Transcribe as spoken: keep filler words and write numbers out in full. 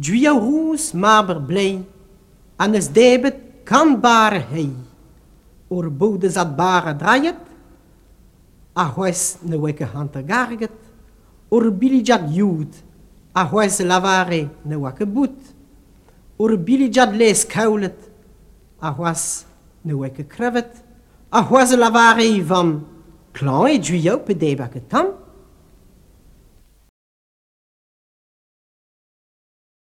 Dwia roes maber blij, en es debet kan bare hei. Oor boude zat bare draaiet, a hues ne weke hante garget, oor bilijat jood, a hues lavare ne wake boet, oor bilijat lees kaulet, a hues ne weke krevet, a hues lavare van klein dwia pe debake tam.